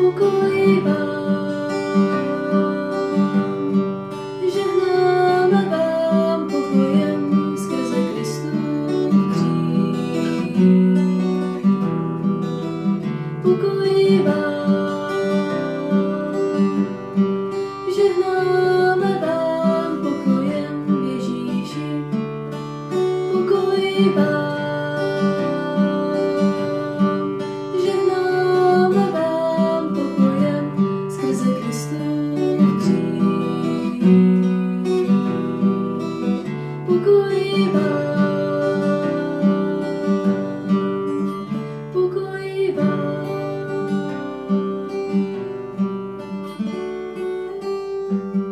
Pokoj žehnáme vám pokojem skrze Kristův kříž. Pokoj žehnáme vám pokojem v Ježíši. Pokoj žehnáme vám pokojem skrze Kristův kříž. Pokoj vám.